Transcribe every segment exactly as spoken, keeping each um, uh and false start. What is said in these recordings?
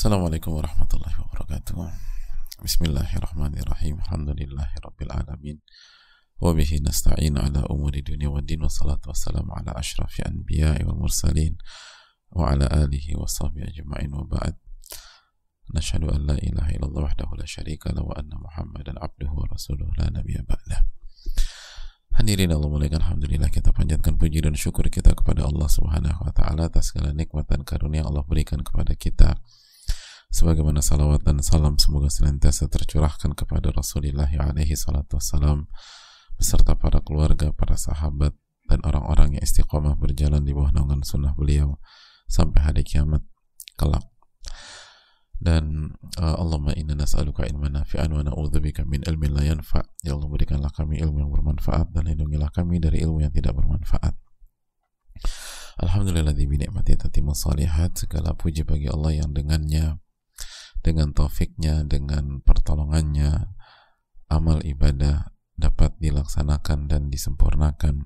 Assalamualaikum warahmatullahi wabarakatuh. Bismillahirrahmanirrahim. Alhamdulillahirabbil alamin. Wa bihi nasta'in ala umuri dunya waddin, wassalatu wassalamu ala asyrafil anbiya'i wal mursalin wa ala alihi wa sahbihi ajma'in, wa ba'd. Nashhadu an la ilaha illallah wahdahu la syarika lahu wa anna Muhammadan abduhu wa rasuluhu la nabiyya ba'dah. Hadirin Allah muliakan, alhamdulillah kita panjatkan puji dan syukur kita kepada Allah Subhanahu wa taala atas segala nikmat dan karunia yang Allah berikan kepada kita. Sebagaimana salawat dan salam semoga senantiasa tercurahkan kepada Rasulullah alaihi salatu wassalam beserta para keluarga, para sahabat, dan orang-orang yang istiqomah berjalan di bawah naungan sunnah beliau sampai hari kiamat kelak. Dan uh, Allahumma inna nas'aluka ilman nafi'an wa na'udzubika min ilmin la yanfa'. Ya Allah, berikanlah kami ilmu yang bermanfaat dan lindungilah kami dari ilmu yang tidak bermanfaat. Alhamdulilladzi bi ni'mati tatimmu shalihat. Segala puji bagi Allah yang dengannya, dengan taufiknya, dengan pertolongannya, amal ibadah dapat dilaksanakan dan disempurnakan.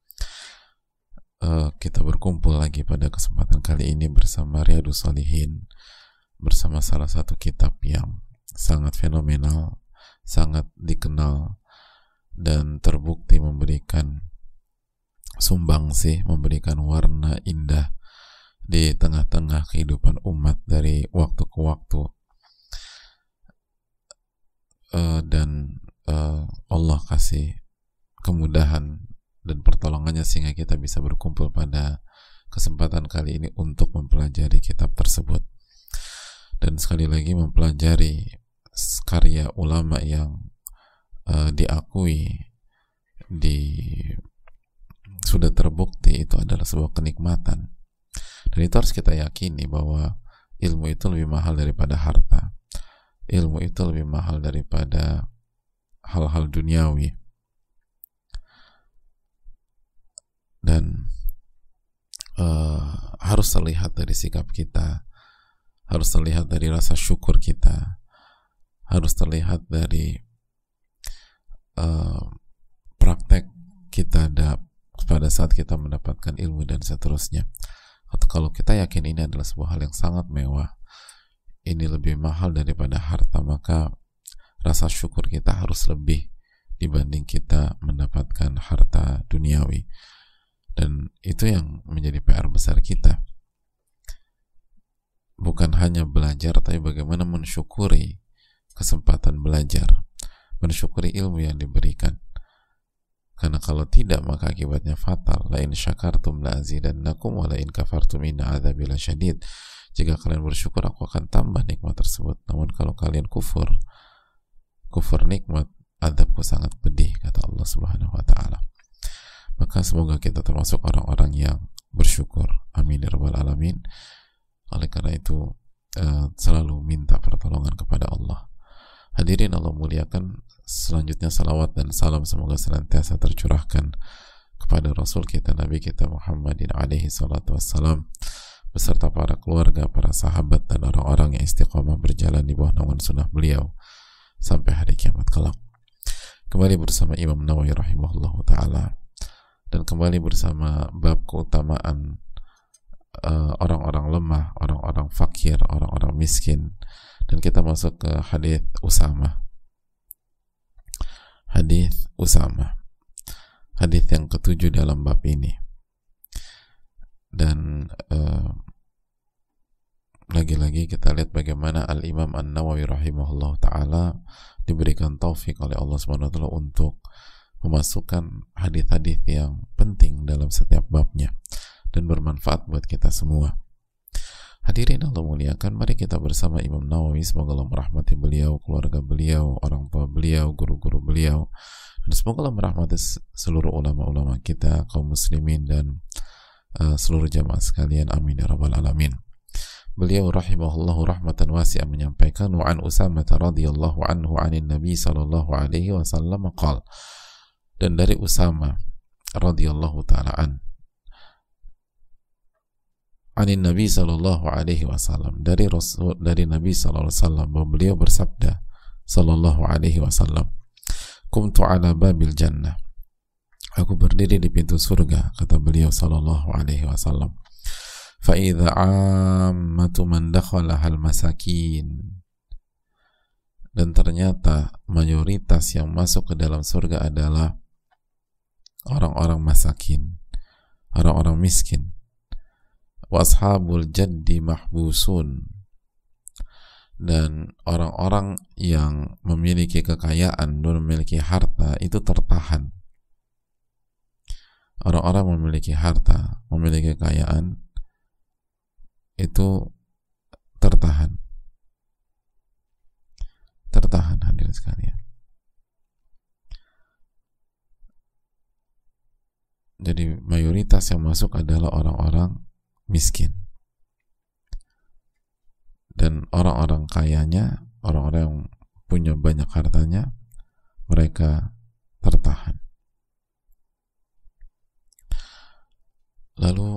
Uh, kita berkumpul lagi pada kesempatan kali ini bersama Riyadhus Shalihin, bersama salah satu kitab yang sangat fenomenal, sangat dikenal, dan terbukti memberikan sumbangsih, memberikan warna indah di tengah-tengah kehidupan umat dari waktu ke waktu. Uh, dan uh, Allah kasih kemudahan dan pertolongannya sehingga kita bisa berkumpul pada kesempatan kali ini untuk mempelajari kitab tersebut, dan sekali lagi mempelajari karya ulama yang uh, diakui, di sudah terbukti itu adalah sebuah kenikmatan, dan itu harus kita yakini bahwa ilmu itu lebih mahal daripada harta. Ilmu itu lebih mahal daripada hal-hal duniawi, dan uh, harus terlihat dari sikap kita, harus terlihat dari rasa syukur kita, harus terlihat dari uh, praktek kita ada pada saat kita mendapatkan ilmu dan seterusnya. Atau kalau kita yakin ini adalah sebuah hal yang sangat mewah, ini lebih mahal daripada harta, maka rasa syukur kita harus lebih dibanding kita mendapatkan harta duniawi. Dan itu yang menjadi P R besar kita, bukan hanya belajar, tapi bagaimana mensyukuri kesempatan belajar, mensyukuri ilmu yang diberikan. Karena kalau tidak, maka akibatnya fatal. La in syakartum la azidannakum wa la in kafartum inna adzabi lasyadid. Jika kalian bersyukur, aku akan tambah nikmat tersebut. Namun kalau kalian kufur, kufur nikmat, azabku sangat pedih, kata Allah Subhanahu wa taala. Maka semoga kita termasuk orang-orang yang bersyukur. Amin ya rabbal alamin. Oleh karena itu uh, selalu minta pertolongan kepada Allah. Hadirin Allah muliakan, selanjutnya salawat dan salam semoga senantiasa tercurahkan kepada Rasul kita, Nabi kita Muhammadin alaihi salatu wassalam, beserta para keluarga, para sahabat, dan orang-orang yang istiqomah berjalan di bawah naungan sunnah beliau sampai hari kiamat kelak. Kembali bersama Imam Nawawi rahimahullah ta'ala, dan kembali bersama bab keutamaan uh, orang-orang lemah, orang-orang fakir, orang-orang miskin. Dan kita masuk ke hadis Usamah. Hadis Usamah, hadis yang ketujuh dalam bab ini. Dan uh, lagi-lagi kita lihat bagaimana Al-Imam An-Nawawi rahimahullah ta'ala diberikan taufik oleh Allah subhanahu wa taala untuk memasukkan hadis-hadis yang penting dalam setiap babnya dan bermanfaat buat kita semua. Hadirin Allah muliakan, mari kita bersama Imam Nawawi, semoga Allah merahmati beliau, keluarga beliau, orang tua beliau, guru-guru beliau, dan semoga Allah merahmati seluruh ulama-ulama kita, kaum muslimin, dan uh, seluruh jamaah sekalian. Amin ya rabbal alamin. Beliau rahimahullahu rahmatan wasi'ah menyampaikan, wa an Usamah radhiyallahu anhu anin Nabi sallallahu alaihi wasallam qala, dan dari Usamah radhiyallahu ta'ala an anin Nabi sallallahu alaihi wasallam, dari Rasul, dari Nabi sallallahu alaihi wasallam, bahwa beliau bersabda sallallahu alaihi wasallam, kumtu ala babil jannah, aku berdiri di pintu surga, kata beliau sallallahu alaihi wasallam, فَإِذَا عَامَّةُ مَنْ دَخَلَهَا الْمَسَاكِينَ, dan ternyata mayoritas yang masuk ke dalam surga adalah orang-orang masakin, orang-orang miskin. وَأَصْحَابُ الْجَدِّ مَحْبُوسُونَ, dan orang-orang yang memiliki kekayaan dan memiliki harta itu tertahan. Orang-orang memiliki harta, memiliki kekayaan itu tertahan. Tertahan, hadirin sekalian. Jadi mayoritas yang masuk adalah orang-orang miskin. Dan orang-orang kayanya, orang-orang yang punya banyak hartanya, mereka tertahan. Lalu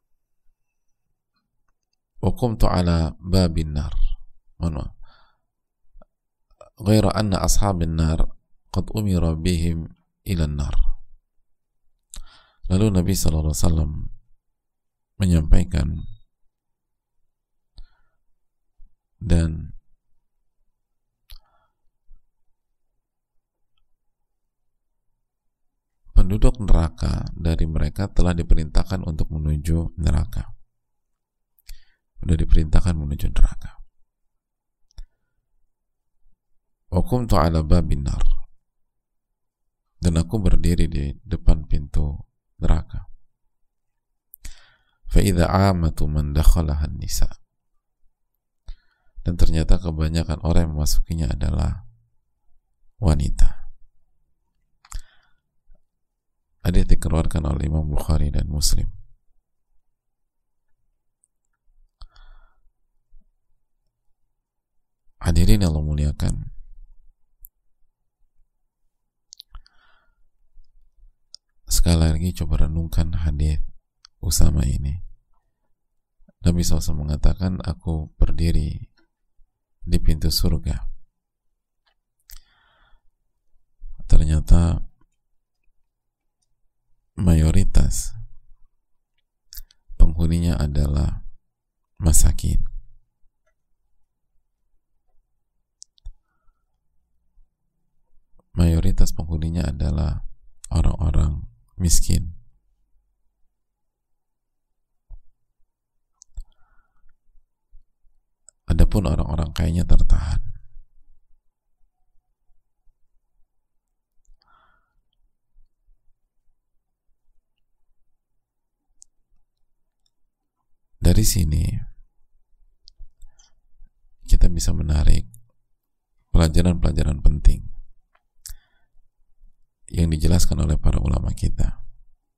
waqumtu ala babin nar, mana ghaira anna ashabin nar qad umira bihim ila nar. Lalu Nabi sallallahu alaihi wasallam menyampaikan, dan penduduk neraka dari mereka telah diperintahkan untuk menuju neraka. Sudah diperintahkan menuju neraka. Wa qumtu ala babin nar, dan aku berdiri di depan pintu neraka. Fa idza amatu man dakhalaha an-nisa, dan ternyata kebanyakan orang yang memasukinya adalah wanita. Hadits dikeluarkan oleh Imam Bukhari dan Muslim. Hadirin yang Allah muliakan, sekali lagi coba renungkan hadits Usama ini. Nabi shallallahu alaihi wasallam mengatakan, aku berdiri di pintu surga. Ternyata mayoritas penghuninya adalah masakin. Mayoritas penghuninya adalah orang-orang miskin. Adapun orang-orang kayanya tertahan. Dari sini kita bisa menarik pelajaran-pelajaran penting yang dijelaskan oleh para ulama kita.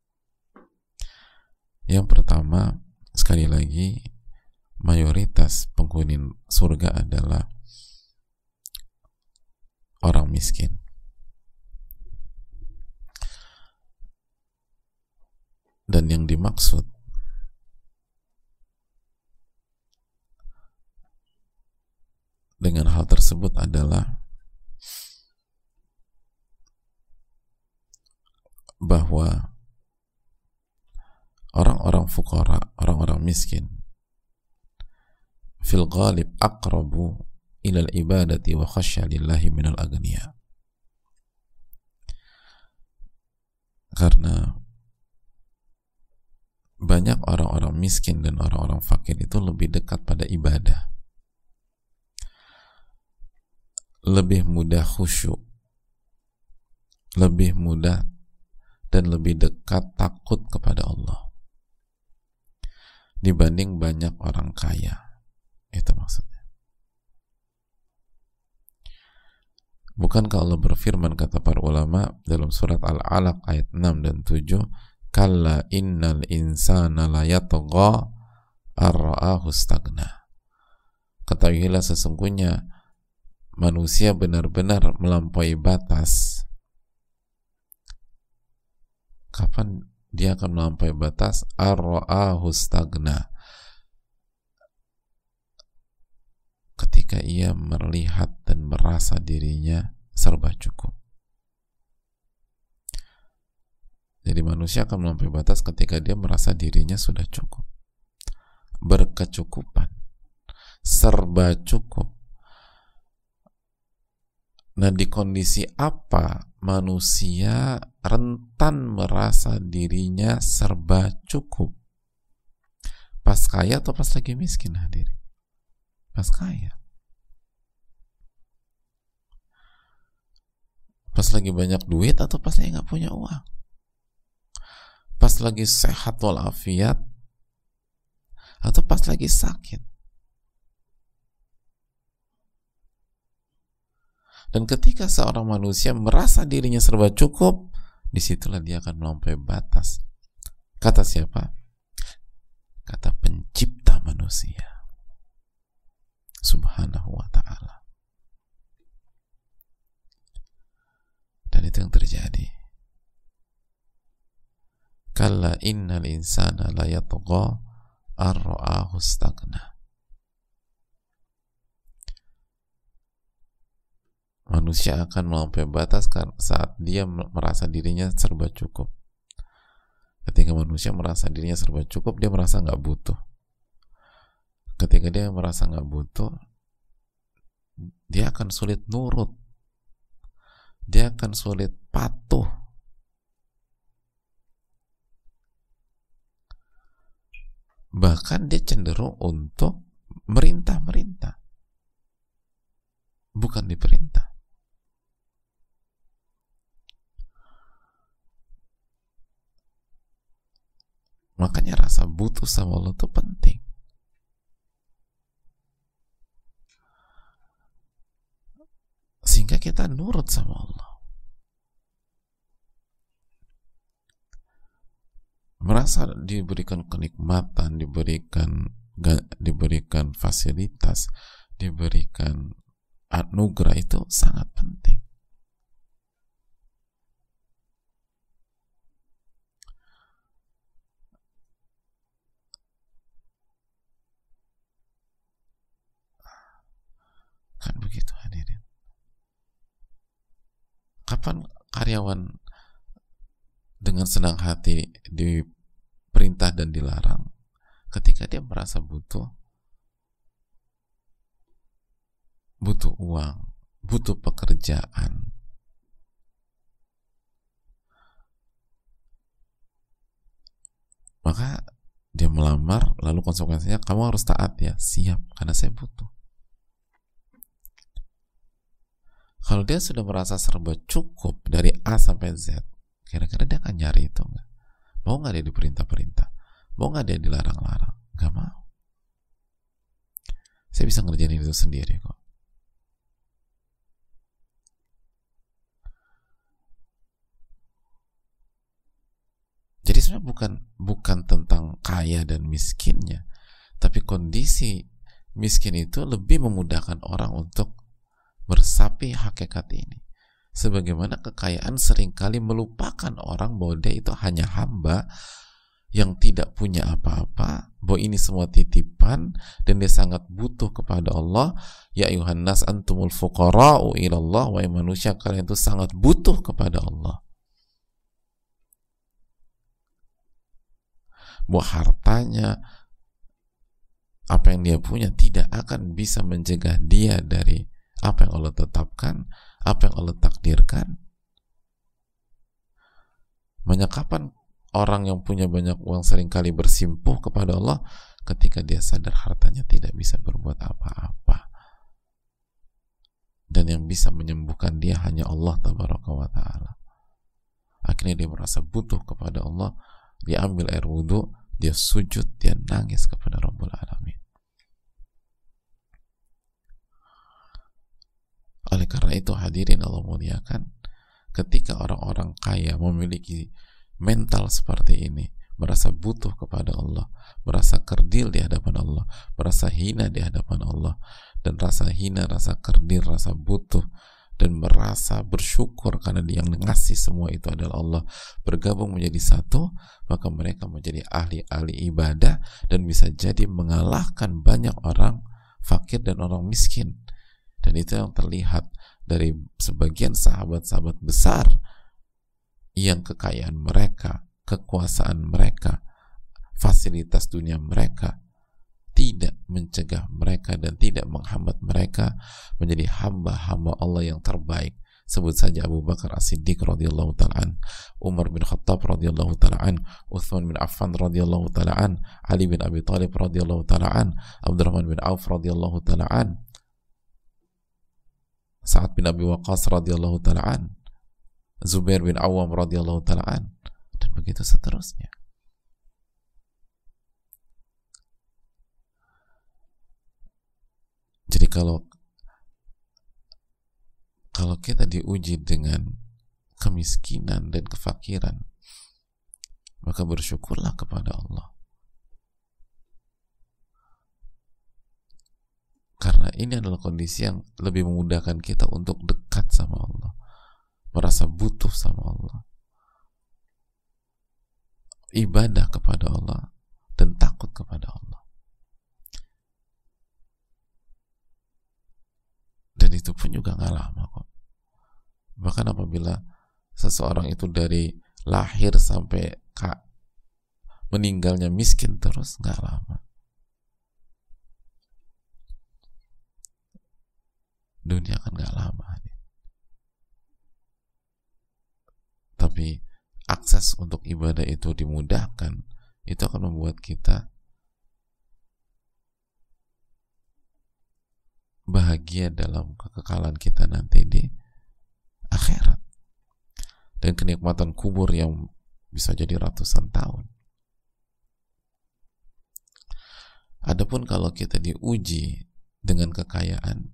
Yang pertama, sekali lagi, mayoritas penghuni surga adalah orang miskin. Dan yang dimaksud dengan hal tersebut adalah bahwa orang-orang fuqara, orang-orang miskin, fil ghalib aqrabu ila al-ibadati wa khashya lillahi minal aghniya. Karena banyak orang-orang miskin dan orang-orang fakir itu lebih dekat pada ibadah, lebih mudah khusyuk, lebih mudah dan lebih dekat takut kepada Allah dibanding banyak orang kaya. Itu maksudnya. Bukankah Allah berfirman, kata para ulama dalam surat Al-Alaq ayat enam dan tujuh, kalla innal insana la yatgha ar-ra'ahu stagna. Ketahuilah sesungguhnya manusia benar-benar melampaui batas. Kapan dia akan melampaui batas? Ar-ra'ahu stagna, ketika ia melihat dan merasa dirinya serba cukup. Jadi manusia akan melampaui batas ketika dia merasa dirinya sudah cukup. berkecukupan, serba cukup. Nah, di kondisi apa manusia rentan merasa dirinya serba cukup? Pas kaya atau pas lagi miskin, hadirin? Pas kaya. Pas lagi banyak duit atau pas lagi nggak punya uang? Pas lagi sehat walafiat atau pas lagi sakit? Dan ketika seorang manusia merasa dirinya serba cukup, disitulah dia akan melampaui batas. Kata siapa? Kata pencipta manusia, Subhanahu wa ta'ala. Dan itu yang terjadi. Kalla innal insana la yatgha ar-ra'ahu istaghna. Manusia akan melampaui batas saat dia merasa dirinya serba cukup. Ketika manusia merasa dirinya serba cukup, dia merasa nggak butuh. Ketika dia merasa nggak butuh, dia akan sulit nurut, dia akan sulit patuh. Bahkan dia cenderung untuk merintah-merintah, bukan diperintah. Makanya rasa butuh sama Allah itu penting. Sehingga kita nurut sama Allah. Merasa diberikan kenikmatan, diberikan diberikan fasilitas, diberikan anugerah, itu sangat penting. Kan begitu, hadirin. Kapan karyawan dengan senang hati diperintah dan dilarang? Ketika dia merasa butuh, butuh uang, butuh pekerjaan. Maka dia melamar, lalu konsekuensinya kamu harus taat ya. Siap, karena saya butuh. Kalau dia sudah merasa serba cukup dari A sampai Z, kira-kira dia akan nyari itu nggak? Mau nggak dia diperintah-perintah? Mau nggak dia dilarang-larang? Nggak mau. Saya bisa ngerjain itu sendiri kok. Jadi sebenarnya bukan bukan tentang kaya dan miskinnya, tapi kondisi miskin itu lebih memudahkan orang untuk bersapi hakikat ini. Sebagaimana kekayaan seringkali melupakan orang bahwa dia itu hanya hamba yang tidak punya apa-apa, bahwa ini semua titipan dan dia sangat butuh kepada Allah. Ya ayuhan nas antumul fuqara'u ilallah, wahai manusia kalian itu sangat butuh kepada Allah. Bahwa hartanya, apa yang dia punya tidak akan bisa mencegah dia dari apa yang Allah tetapkan, apa yang Allah takdirkan. Banyak kapan orang yang punya banyak uang seringkali bersimpuh kepada Allah? Ketika dia sadar hartanya tidak bisa berbuat apa-apa, dan yang bisa menyembuhkan dia hanya Allah tabaraka wa ta'ala. Akhirnya dia merasa butuh kepada Allah. Dia ambil air wudhu, dia sujud, dia nangis kepada Rabbul Alamin. Oleh karena itu, hadirin Allah muliakan, ketika orang-orang kaya memiliki mental seperti ini, merasa butuh kepada Allah, merasa kerdil di hadapan Allah, merasa hina di hadapan Allah, dan rasa hina, rasa kerdil, rasa butuh, dan merasa bersyukur karena dia yang ngasih semua itu adalah Allah, bergabung menjadi satu, maka mereka menjadi ahli-ahli ibadah dan bisa jadi mengalahkan banyak orang fakir dan orang miskin. Dan itu yang terlihat dari sebagian sahabat-sahabat besar yang kekayaan mereka, kekuasaan mereka, fasilitas dunia mereka tidak mencegah mereka dan tidak menghambat mereka menjadi hamba-hamba Allah yang terbaik. Sebut saja Abu Bakar As-Siddiq radhiyallahu ta'ala, Umar bin Khattab radhiyallahu ta'ala, Uthman bin Affan radhiyallahu ta'ala, Ali bin Abi Thalib radhiyallahu ta'ala, Abdurrahman bin Auf radhiyallahu ta'ala, Sa'ad bin Abi Waqqas radhiyallahu ta'ala, Zubair bin Awam radhiyallahu ta'ala, dan begitu seterusnya. Jadi kalau kalau kita diuji dengan kemiskinan dan kefakiran, maka bersyukurlah kepada Allah. Karena ini adalah kondisi yang lebih memudahkan kita untuk dekat sama Allah, merasa butuh sama Allah, ibadah kepada Allah, dan takut kepada Allah. Dan itu pun juga nggak lama kok. Bahkan apabila seseorang itu dari lahir sampai kak meninggalnya miskin terus, nggak lama. Dunia kan nggak lama. Tapi akses untuk ibadah itu dimudahkan, itu akan membuat kita bahagia dalam kekekalan kita nanti di akhirat, dan kenikmatan kubur yang bisa jadi ratusan tahun. Adapun kalau kita diuji dengan kekayaan,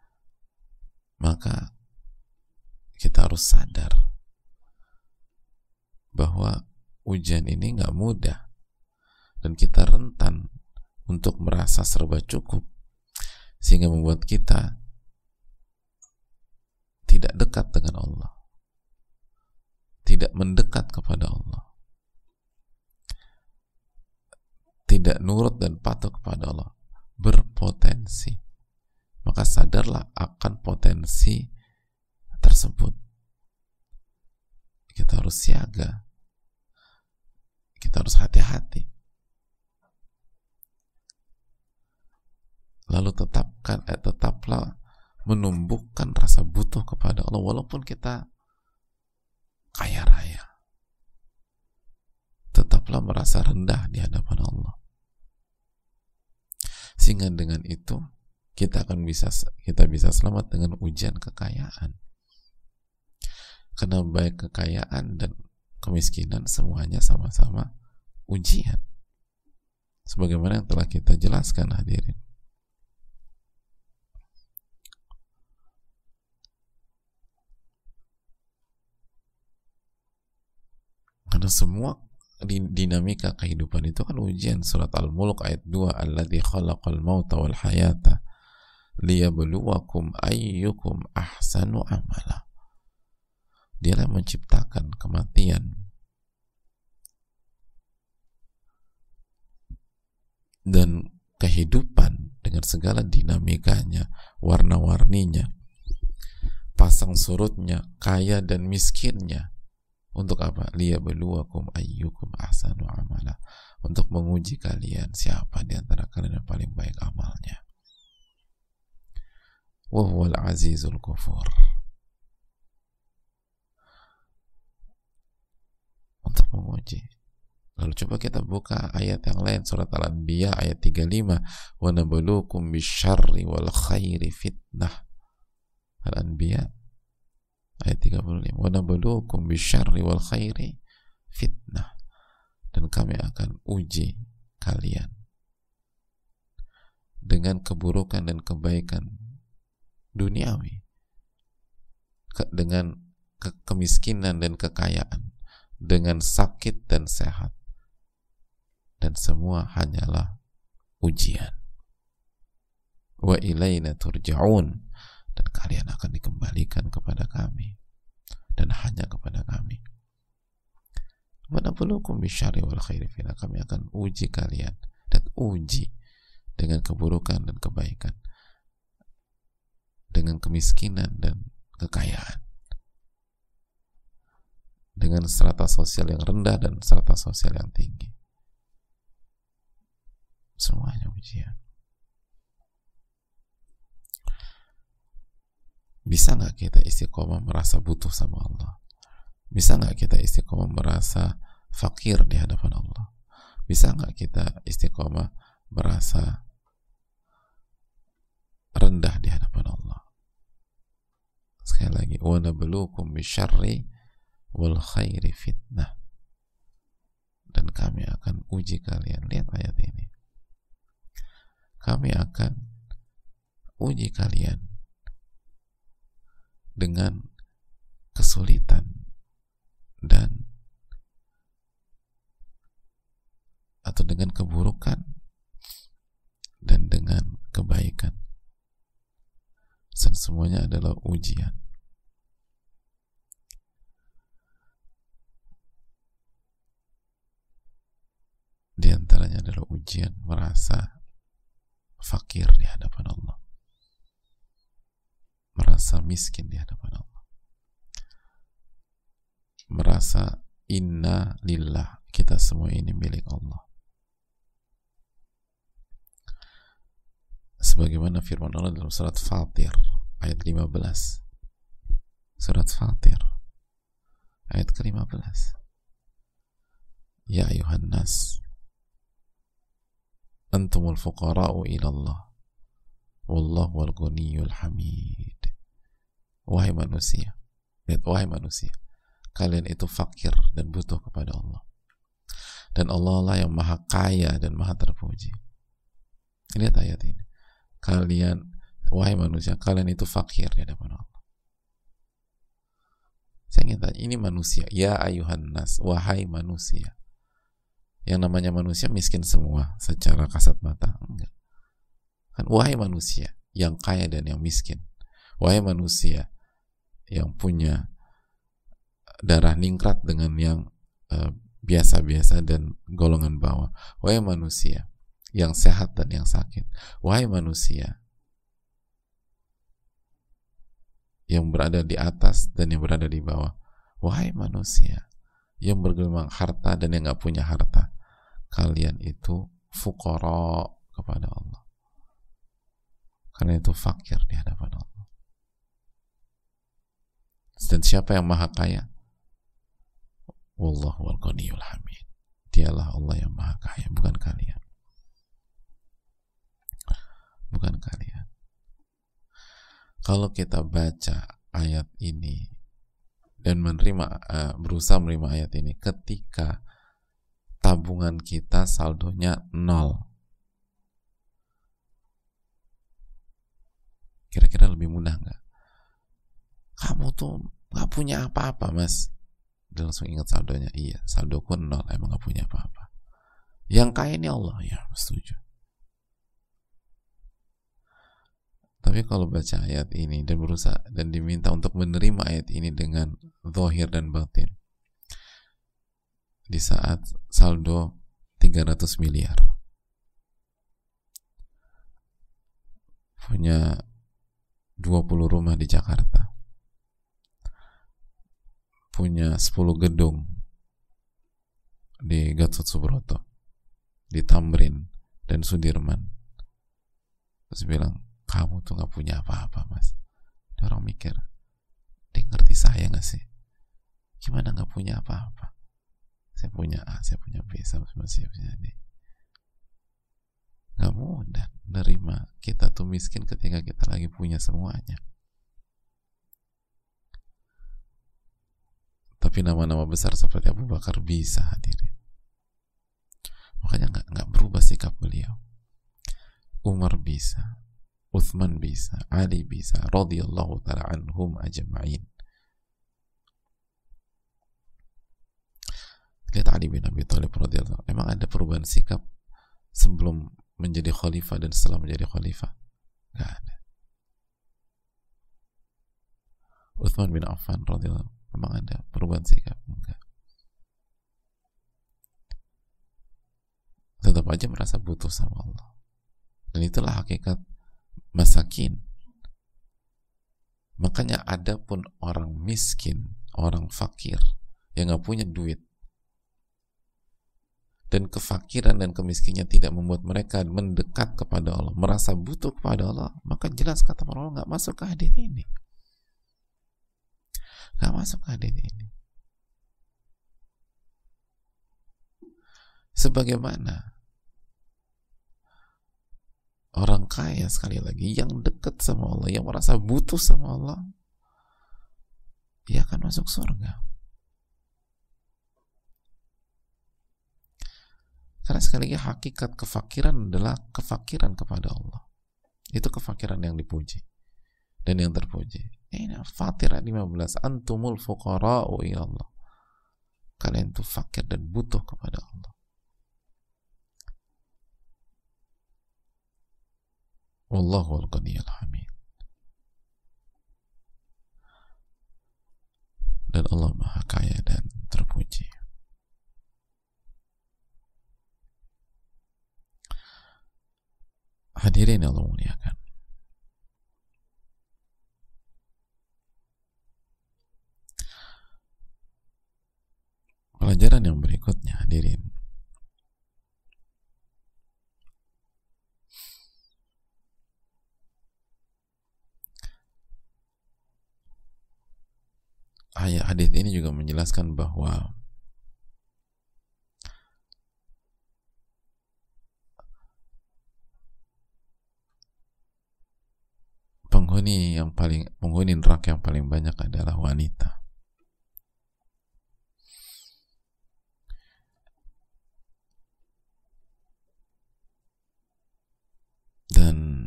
maka kita harus sadar bahwa ujian ini nggak mudah, dan kita rentan untuk merasa serba cukup, sehingga membuat kita tidak dekat dengan Allah, tidak mendekat kepada Allah, tidak nurut dan patuh kepada Allah, berpotensi. Maka sadarlah akan potensi tersebut. Kita harus siaga, kita harus hati-hati. Lalu tetapkan, eh, tetaplah menumbuhkan rasa butuh kepada Allah walaupun kita kaya raya. Tetaplah merasa rendah di hadapan Allah. Sehingga dengan itu kita akan bisa kita bisa selamat dengan ujian kekayaan. Karena baik kekayaan dan kemiskinan semuanya sama-sama ujian. Sebagaimana yang telah kita jelaskan, hadirin. Karena semua dinamika kehidupan itu kan ujian. Surat Al-Mulk ayat dua, alladzi khalaqal mauta wal hayata liyabluwakum ayyukum ahsanu amala. Dialah yang menciptakan kematian dan kehidupan dengan segala dinamikanya, warna-warninya, pasang surutnya, kaya dan miskinnya. Untuk apa? Liyabluwakum ayyukum ahsanu amala. Untuk menguji kalian siapa di antara kalian yang paling baik amalnya. Wa huwal azizul ghafur. Untuk menguji. Lalu coba kita buka ayat yang lain, surat Al-Anbiya ayat tiga puluh lima, wa nabluukum bisyarri wal khairi fitnah. Al-Anbiya ayat tiga puluh lima, wa nabluukum bisyarri wal khairi fitnah. Dan kami akan uji kalian dengan keburukan dan kebaikan duniawi, ke, dengan ke, kemiskinan dan kekayaan, dengan sakit dan sehat, dan semua hanyalah ujian. Wa ilaina turja'un, dan kalian akan dikembalikan kepada kami, dan hanya kepada kami. Wa nabluukum bisyarri wal khairi fitnah. Kami akan uji kalian, dan uji dengan keburukan dan kebaikan, dengan kemiskinan dan kekayaan, dengan strata sosial yang rendah dan strata sosial yang tinggi. Semuanya ujian. Bisa nggak kita istiqomah merasa butuh sama Allah? Bisa nggak kita istiqomah merasa fakir di hadapan Allah? Bisa nggak kita istiqomah merasa rendah di hadapan Allah? Sekali lagi, wa nabluukum bisyarri wal khairi fitnah. Dan kami akan uji kalian. Lihat ayat ini. Kami akan uji kalian dengan kesulitan dan atau dengan keburukan dan dengan kebaikan. Dan semuanya adalah ujian. Di antaranya adalah ujian merasa fakir di hadapan Allah, merasa miskin di hadapan Allah, merasa inna lillah, kita semua ini milik Allah. Sebagaimana firman Allah dalam surat Fatir ayat lima belas. Surat Fatir ayat ke lima belas. Ya ayuhan nas antumul fuqara'u ilallah wallahu wal ghaniyyul hamid. Wahai manusia, lihat, wahai manusia, kalian itu fakir dan butuh kepada Allah, dan Allah lah yang maha kaya dan maha terpuji. Lihat ayat ini. Kalian, wahai manusia, kalian itu fakir di hadapan Allah. Saya ingin tanya, ini manusia, ya ayuhan nas, wahai manusia. Yang namanya manusia miskin semua secara kasat mata? Enggak. Kan, wahai manusia yang kaya dan yang miskin, wahai manusia yang punya darah ningrat dengan yang uh, biasa-biasa dan golongan bawah, wahai manusia yang sehat dan yang sakit, wahai manusia yang berada di atas dan yang berada di bawah, wahai manusia yang bergelimang harta dan yang gak punya harta, kalian itu fuqara kepada Allah, kalian itu fakir di hadapan Allah. Dan siapa yang maha kaya? Wallahu wal ghaniyyul hamid. Dialah Allah yang maha kaya, bukan kalian. Bukan kalian. Kalau kita baca ayat ini dan menerima, uh, berusaha menerima ayat ini ketika tabungan kita saldonya nol, kira-kira lebih mudah nggak? Kamu tuh nggak punya apa-apa, mas. Dia langsung ingat saldonya. Iya, saldoku nol, emang nggak punya apa-apa. Yang kaya ini Allah, ya setuju. Tapi kalau baca ayat ini dan berusaha dan diminta untuk menerima ayat ini dengan zahir dan batin, di saat saldo tiga ratus miliar, punya dua puluh rumah di Jakarta, punya sepuluh gedung di Gatot Subroto, di Tamrin dan Sudirman, terus bilang, kamu tuh gak punya apa-apa, mas. Dia orang mikir, dia ngerti saya gak sih? Gimana gak punya apa-apa? Saya punya A, saya punya B, saya punya D. Gak mudah nerima kita tuh miskin ketika kita lagi punya semuanya. Tapi nama-nama besar seperti Abu Bakar bisa hadirin. Makanya gak, gak berubah sikap beliau. Umar bisa, Uthman bisa, Ali bisa, radhiyallahu ta'ala anhum ajma'in. Lihat Ali bin Abi Thalib radhiyallahu, emang ada perubahan sikap sebelum menjadi khalifah dan setelah menjadi khalifah? Gak ada. Uthman bin Affan radhiyallahu, emang ada perubahan sikap? Enggak. Tetap aja merasa butuh sama Allah. Dan itulah hakikat masakin. Makanya ada pun orang miskin, orang fakir yang gak punya duit, dan kefakiran dan kemiskinannya tidak membuat mereka mendekat kepada Allah, merasa butuh kepada Allah, maka jelas kata para ulama nggak masuk ke hadis ini, nggak masuk ke hadis ini. Sebagaimana orang kaya, sekali lagi, yang dekat sama Allah, yang merasa butuh sama Allah, dia akan masuk surga. Karena sekali lagi hakikat kefakiran adalah kefakiran kepada Allah. Itu kefakiran yang dipuji dan yang terpuji. Ini Fatir lima belas, antumul fuqara'u ila Allah. Kalian itu fakir dan butuh kepada Allah. Wallahu al-Ghaniyyul Hamid. Dan Allah Maha Kaya dan terpuji. Hadirin yang Allah muliakan, pelajaran yang berikutnya, hadirin, ayat hadis ini juga menjelaskan bahwa penghuni yang paling penghuni neraka yang paling banyak adalah wanita. Dan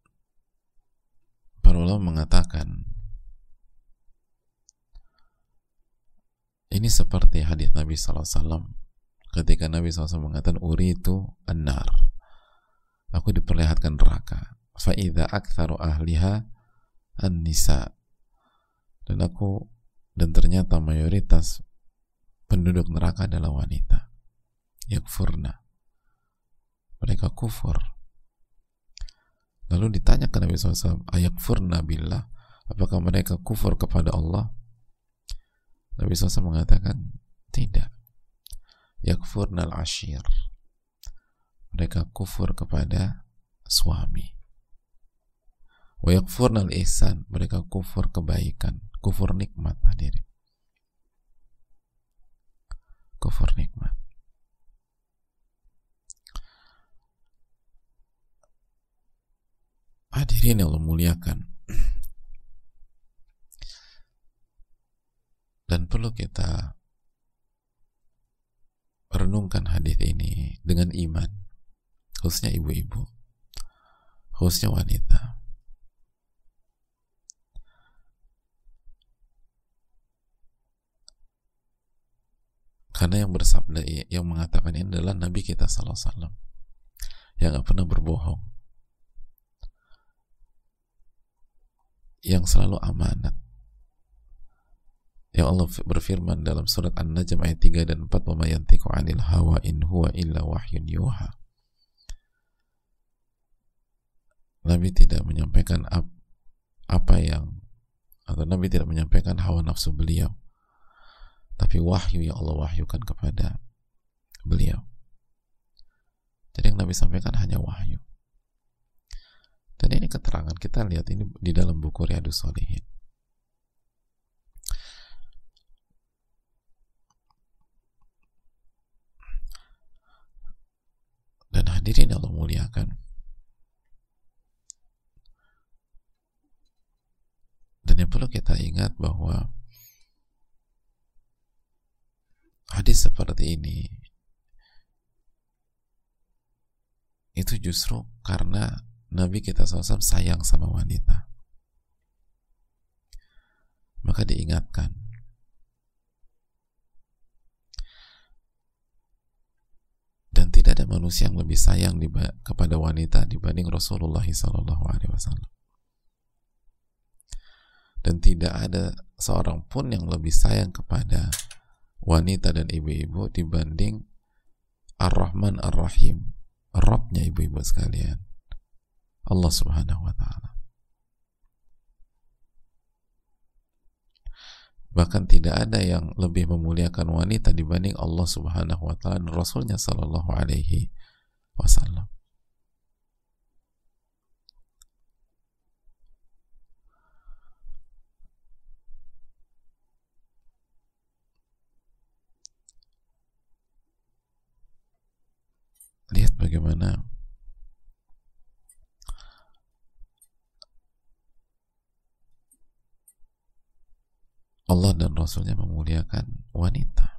para ulama mengatakan ini seperti hadis Nabi sallallahu alaihi wasallam ketika Nabi sallallahu alaihi wasallam mengatakan uritu an-nar, aku diperlihatkan neraka, fa idza aktsaru ahliha an-nisa, dan aku dan ternyata mayoritas penduduk neraka adalah wanita. Yakfurna, mereka kufur. Lalu ditanya ke Nabi sallallahu alaihi wasallam, ayakfurna billah, apakah mereka kufur kepada Allah? Nabi sallallahu alaihi wasallam mengatakan tidak. Yakfurna al-ashir, mereka kufur kepada suami. Wa yakfurna al-ihsan, mereka kufur kebaikan, kufur nikmat. Hadirin, kufur nikmat. Hadirin yang Allah muliakan, dan perlu kita renungkan hadis ini dengan iman, khususnya ibu-ibu, khususnya wanita. Karena yang bersabda, yang mengatakan ini adalah Nabi kita sallallahu alaihi wasallam yang gak pernah berbohong, yang selalu amanat. Yang Allah berfirman dalam surat An-Najm ayat tiga dan empat, wa ma yantiqu 'anil hawa in huwa illa wahyun yuha. Nabi tidak menyampaikan ap, apa yang atau Nabi tidak menyampaikan hawa nafsu beliau, tapi wahyu yang Allah wahyukan kepada beliau. Jadi yang Nabi sampaikan hanya wahyu. Dan ini keterangan, kita lihat ini di dalam buku Riyadhus Shalihin. Dan hadirin yang Allah muliakan, dan yang perlu kita ingat bahwa hadis seperti ini itu justru karena Nabi kita sallallahu alaihi wasallam sayang sama wanita, maka diingatkan. Dan tidak ada manusia yang lebih sayang kepada wanita dibanding Rasulullah sallallahu alaihi wasallam. Dan tidak ada seorang pun yang lebih sayang kepada wanita dan ibu-ibu dibanding Ar-Rahman Ar-Rahim, Rabbnya ibu-ibu sekalian, Allah subhanahu wa ta'ala. Bahkan tidak ada yang lebih memuliakan wanita dibanding Allah Subhanahu wa taala dan Rasulnya sallallahu alaihi wasallam. Lihat bagaimana Allah dan Rasulnya memuliakan wanita.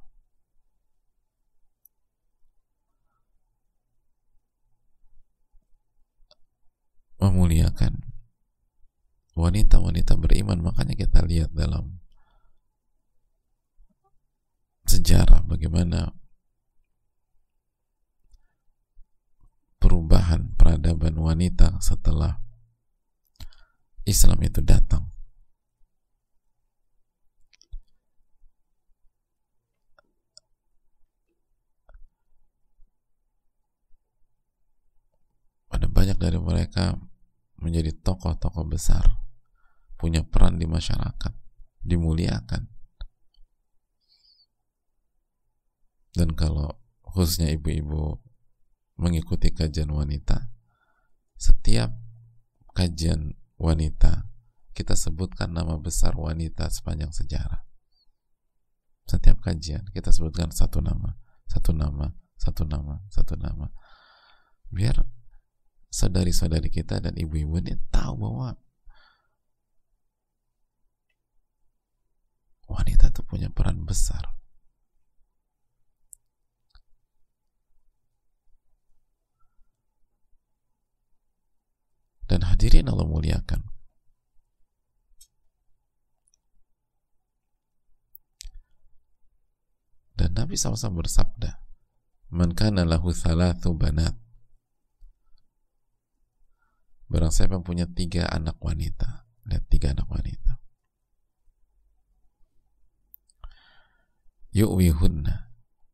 Memuliakan wanita-wanita beriman. Makanya kita lihat dalam sejarah bagaimana perubahan peradaban wanita setelah Islam itu datang. Ada banyak dari mereka menjadi tokoh-tokoh besar, punya peran di masyarakat, dimuliakan. Dan kalau khususnya ibu-ibu mengikuti kajian wanita, setiap kajian wanita kita sebutkan nama besar wanita sepanjang sejarah. Setiap kajian kita sebutkan satu nama, satu nama, satu nama, satu nama, biar saudari-saudari kita dan ibu-ibu ini tahu bahwa wanita itu punya peran besar. Dan hadirin Allah muliakan, dan Nabi shallallahu alaihi wasallam bersabda, man kana lahu thalathu banat, barang siapa yang punya tiga anak wanita, lihat tiga anak wanita, yu'wihunna,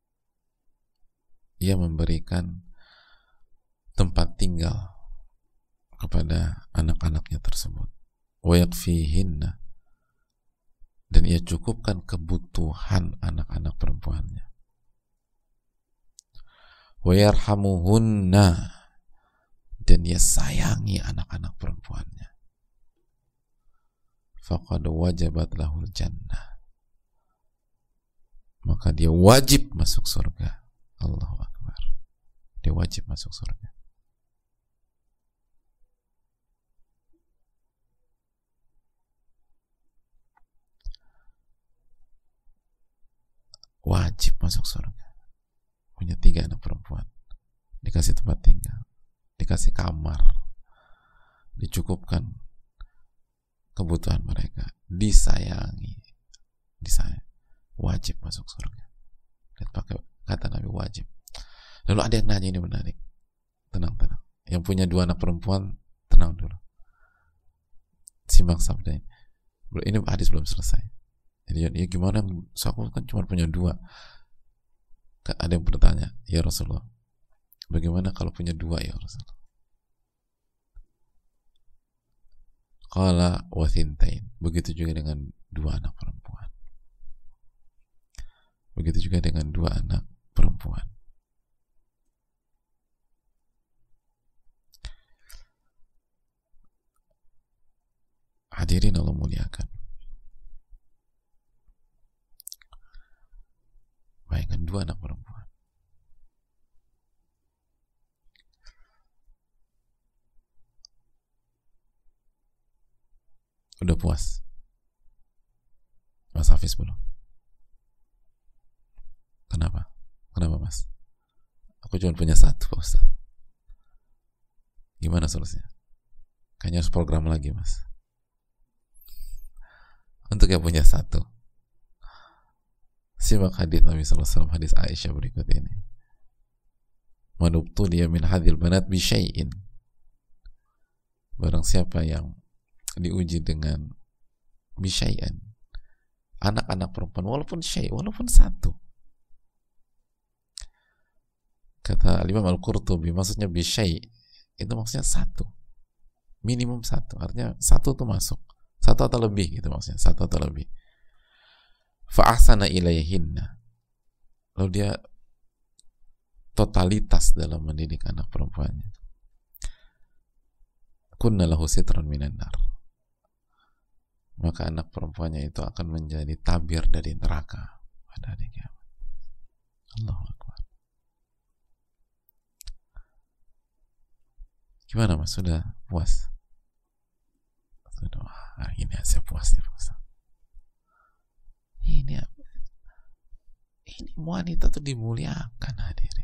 ia memberikan tempat tinggal kepada anak-anaknya tersebut, wa yakfihinna, dan ia cukupkan kebutuhan anak-anak perempuannya, wa yarhamuhunna, dan ia sayangi anak-anak perempuannya, faqad wajabat lahul jannah, maka dia wajib masuk surga. Allahu Akbar, dia wajib masuk surga. Wajib masuk surga. Punya tiga anak perempuan, dikasih tempat tinggal, dikasih kamar, dicukupkan kebutuhan mereka, disayangi, disayang, wajib masuk surga. Lihat pakai kata Nabi, wajib. Lalu ada yang nanya, ini menarik. Tenang, tenang. Yang punya dua anak perempuan, tenang dulu. Simak sabdanya. Ini hadis belum selesai. Jadi ya gimana, so aku kan cuma punya dua. Ada yang bertanya, ya Rasulullah, bagaimana kalau punya dua ya Rasulullah? Qala wa thintain, begitu juga dengan dua anak perempuan. Begitu juga dengan dua anak perempuan. Hadirin Allah muliakan. Bayangkan dua anak perempuan. Udah puas? Mas Hafiz belum? Kenapa? Kenapa Mas? Aku cuma punya satu Pak Ustaz. Gimana solusinya? Kayaknya harus program lagi Mas. Untuk yang punya satu, simak hadis Nabi sallallahu alaihi wasallam, hadis Aisyah berikut ini. Man ubtuliya min hadhil banat bi syai'in, barang siapa yang diuji dengan bi syai'an, anak-anak perempuan, walaupun syai', walaupun satu. Kata Imam Al-Qurtubi, maksudnya bi syai', itu maksudnya satu, minimum satu, artinya satu tuh masuk, satu atau lebih gitu maksudnya, satu atau lebih. fa ahsana ilaihinna, lalu dia totalitas dalam mendidik anak perempuannya, kunna lahu sitran minan nar, maka anak perempuannya itu akan menjadi tabir dari neraka pada hari kiamat. Allahu Akbar. Gimana mas, sudah puas? Sudah, wah, ini saya puas nih Pak. Ini ini wanita tuh dimuliakan hadirin.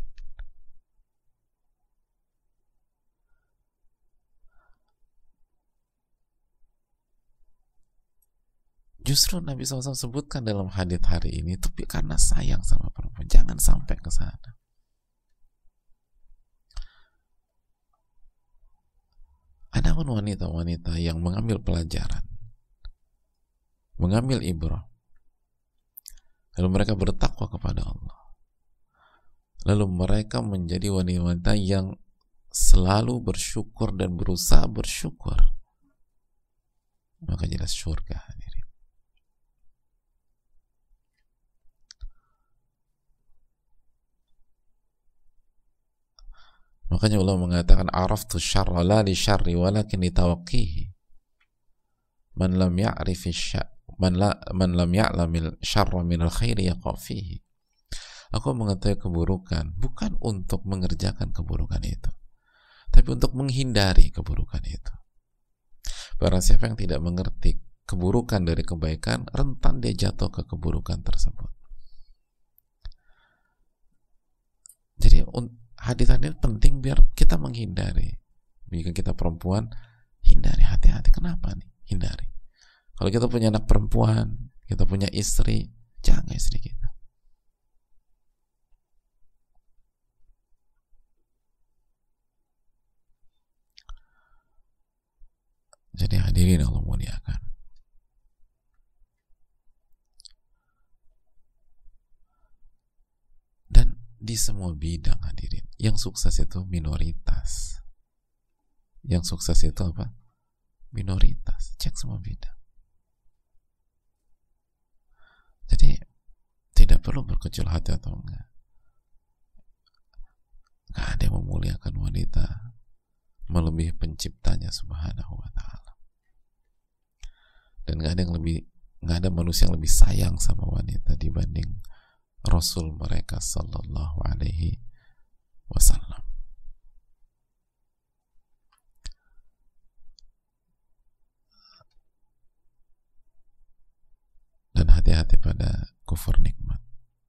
Justru Nabi shallallahu alaihi wasallam sebutkan dalam hadits hari ini itu karena sayang sama perempuan. Jangan sampai ke sana. Ada pun wanita-wanita yang mengambil pelajaran, mengambil ibrah, lalu mereka bertakwa kepada Allah, lalu mereka menjadi wanita-wanita yang selalu bersyukur dan berusaha bersyukur, maka jelas surga hadirin. Makanya Allah mengatakan araftu syarra la li syarri walakin litawaqqihi. Man lam ya'rifi syarra man la man lam ya'lamil syarra minal khairi yaqa fihi. Aku mengetahui keburukan bukan untuk mengerjakan keburukan itu, tapi untuk menghindari keburukan itu. Barang siapa yang tidak mengerti keburukan dari kebaikan, rentan dia jatuh ke keburukan tersebut. Jadi hadis ini penting biar kita menghindari. Jika kita perempuan, hindari, hati-hati. Kenapa nih? Hindari. Kalau kita punya anak perempuan, kita punya istri, jaga istri kita. Jadi hadirin Allah muliakan. Dan di semua bidang hadirin, yang sukses itu minoritas. Yang sukses itu apa? Minoritas. Cek semua bidang. Jadi tidak perlu berkecil hati atau enggak. Enggak ada yang memuliakan wanita melebihi penciptanya subhanahu wa ta'ala. Dan enggak ada yang lebih, enggak ada manusia yang lebih sayang sama wanita dibanding Rasul mereka sallallahu alaihi wasallam. Dan hati-hati pada kufur nikmat.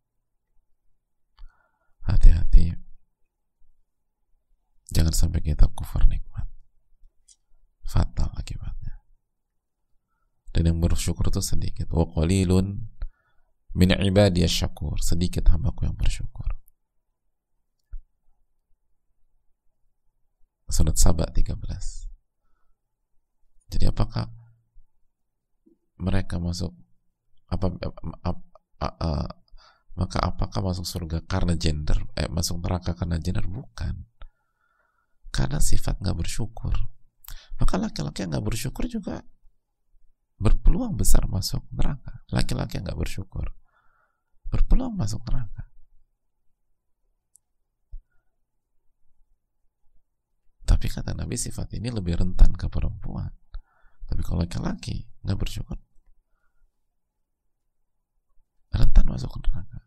Hati-hati jangan sampai kita kufur nikmat. Fatal akibatnya. Dan yang bersyukur itu sedikit. Wa qalilun min ibadiyasy syakur, sedikit hambaku yang bersyukur. Surat Saba tiga belas. Jadi apakah mereka masuk apa, apa, apa maka apakah masuk surga karena gender, eh, masuk neraka karena gender? Bukan, karena sifat nggak bersyukur. Maka laki-laki yang nggak bersyukur juga berpeluang besar masuk neraka. Laki-laki yang nggak bersyukur berpeluang masuk neraka. Tapi kata Nabi sifat ini lebih rentan ke perempuan. Tapi kalau laki-laki nggak bersyukur rentan masuk ke neraka.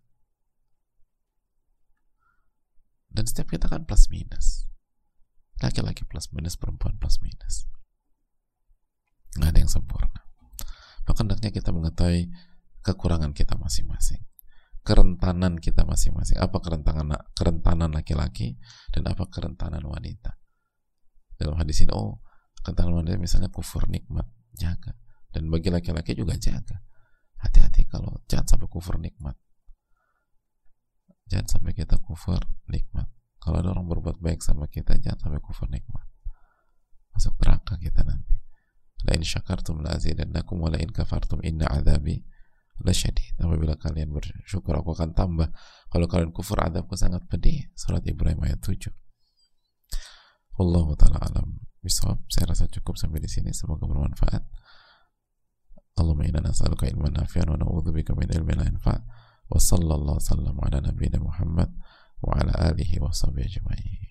Dan setiap kita kan plus minus. Laki-laki plus minus, perempuan plus minus. Nggak ada yang sempurna. Maka hendaknya kita mengetahui kekurangan kita masing-masing, kerentanan kita masing-masing. Apa kerentanan kerentanan laki-laki dan apa kerentanan wanita. Dalam hadis ini, oh, kerentanan wanita misalnya kufur nikmat, jaga. Dan bagi laki-laki juga jaga. Hati-hati kalau jangan sampai kufur nikmat. Jangan sampai kita kufur nikmat. Kalau ada orang berbuat baik sama kita, jangan sampai kufur nikmat. Masuk neraka kita nanti. La in syakartum la azidannakum wa la in kafartum inna adzabi lasyadid. Apabila kalian bersyukur aku akan tambah, kalau kalian kufur azabku sangat pedih. Surat Ibrahim ayat tujuh. Wallahu ta'ala alam bisawab. Saya rasa cukup sampai di sini, semoga bermanfaat. Allahumma inna nas'aluka ilman nafi'an wa na'udzubika min ilmin la yanfa'. Wa sallallahu sallam ala nabiyyina Muhammad wa ala alihi wa sahbihi ajma'in.